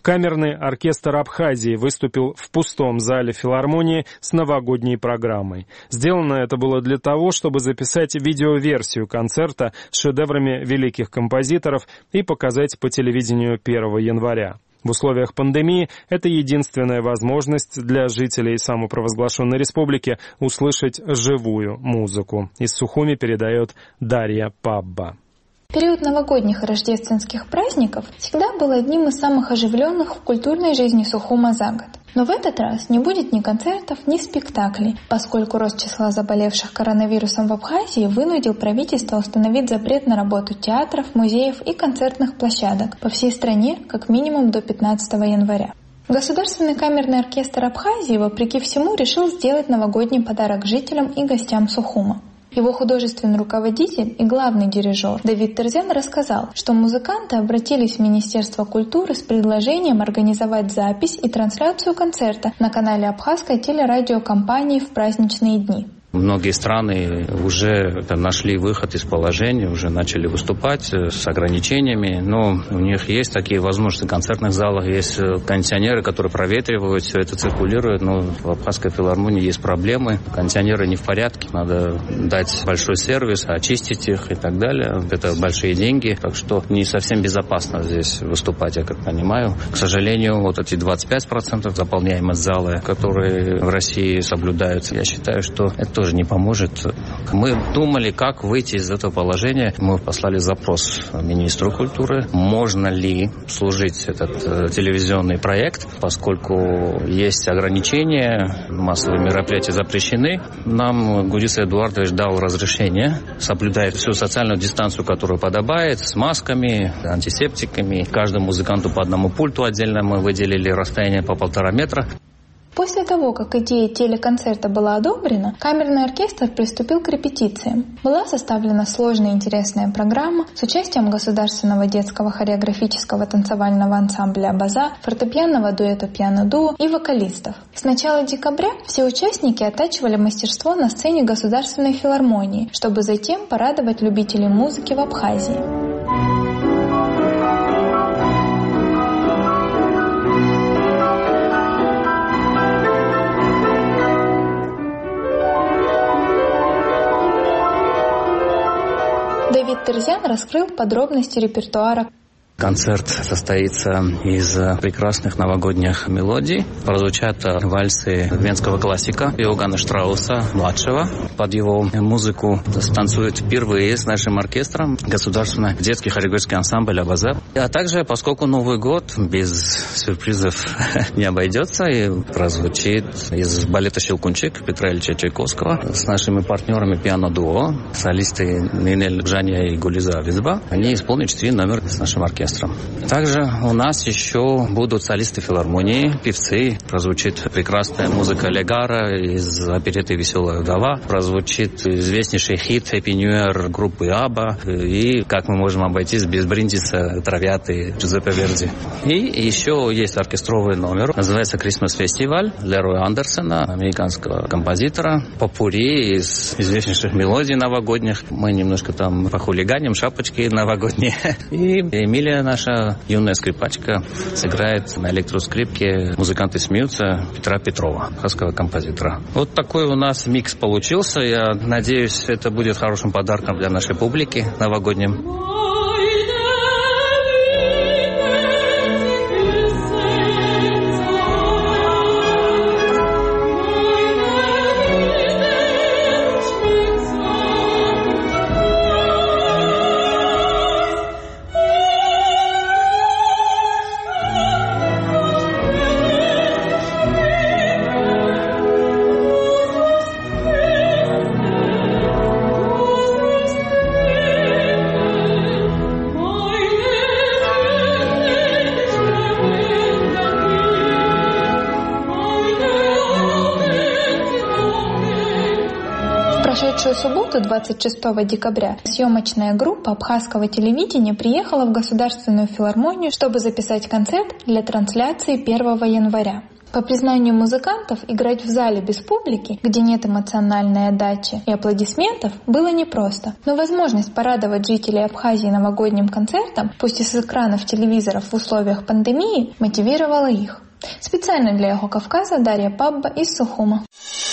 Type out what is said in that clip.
Камерный оркестр Абхазии выступил в пустом зале филармонии с новогодней программой. Сделано это было для того, чтобы записать видеоверсию концерта с шедеврами великих композиторов и показать по телевидению 1 января. В условиях пандемии это единственная возможность для жителей самопровозглашенной республики услышать живую музыку. Из Сухуми передает Дарья Пабба. Период новогодних и рождественских праздников всегда был одним из самых оживленных в культурной жизни Сухума за год. Но в этот раз не будет ни концертов, ни спектаклей, поскольку рост числа заболевших коронавирусом в Абхазии вынудил правительство установить запрет на работу театров, музеев и концертных площадок по всей стране как минимум до 15 января. Государственный камерный оркестр Абхазии, вопреки всему, решил сделать новогодний подарок жителям и гостям Сухума. Его художественный руководитель и главный дирижер Давид Терзян рассказал, что музыканты обратились в Министерство культуры с предложением организовать запись и трансляцию концерта на канале абхазской телерадиокомпании в праздничные дни. Многие страны уже нашли выход из положения, уже начали выступать с ограничениями, но у них есть такие возможности. В концертных залах есть кондиционеры, которые проветривают, все это циркулирует, но в Абхазской филармонии есть проблемы. Кондиционеры не в порядке, надо дать большой сервис, очистить их и так далее. Это большие деньги, так что не совсем безопасно здесь выступать, я как понимаю. К сожалению, вот эти 25% заполняемость зала, которые в России соблюдаются, я считаю, что это тоже не поможет. Мы думали, как выйти из этого положения. Мы послали запрос министру культуры. Можно ли служить этот телевизионный проект, поскольку есть ограничения, массовые мероприятия запрещены. Нам Гудис Эдуардович дал разрешение, соблюдает всю социальную дистанцию, которую подобает, с масками, антисептиками. Каждому музыканту по одному пульту отдельно мы выделили расстояние по 1,5 метра. После того, как идея телеконцерта была одобрена, камерный оркестр приступил к репетициям. Была составлена сложная и интересная программа с участием государственного детского хореографического танцевального ансамбля «Абаза», фортепианного дуэта «Пиано-дуо» и вокалистов. С начала декабря все участники оттачивали мастерство на сцене Государственной филармонии, чтобы затем порадовать любителей музыки в Абхазии. Давид Терзян раскрыл подробности репертуара. Концерт состоится из прекрасных новогодних мелодий. Прозвучат вальсы венского классика Иоганна Штрауса-младшего. Под его музыку станцует впервые с нашим оркестром государственный детский хореографический ансамбль «Абаза». А также, поскольку Новый год без сюрпризов не обойдется, и прозвучит из балета «Щелкунчик» Петра Ильича Чайковского с нашими партнерами «Пиано-дуо», солисты Нинель Жанья и Гулиза Визба. Они исполнят 4 номера с нашим оркестром. Также у нас еще будут солисты филармонии, певцы. Прозвучит прекрасная музыка Легара из оперетты «Веселая вдова». Прозвучит известнейший хит «Happy New Year» группы Абба. И как мы можем обойтись без бриндиса «Травиаты» Джузеппе Верди. И еще есть оркестровый номер. Называется «Christmas Festival» Лероя Андерсона, американского композитора. Попурри из известнейших мелодий новогодних. Мы немножко там похулиганим, шапочки новогодние. И Эмилия, наша юная скрипачка, сыграет на электроскрипке «Музыканты смеются» Петра Петрова, абхазского композитора. Вот такой у нас микс получился. Я надеюсь, это будет хорошим подарком для нашей публики новогодним. В прошедшую субботу, 26 декабря, съемочная группа абхазского телевидения приехала в Государственную филармонию, чтобы записать концерт для трансляции 1 января. По признанию музыкантов, играть в зале без публики, где нет эмоциональной отдачи и аплодисментов, было непросто. Но возможность порадовать жителей Абхазии новогодним концертом, пусть и с экранов телевизоров в условиях пандемии, мотивировала их. Специально для Эхо Кавказа Дарья Пабба из Сухума.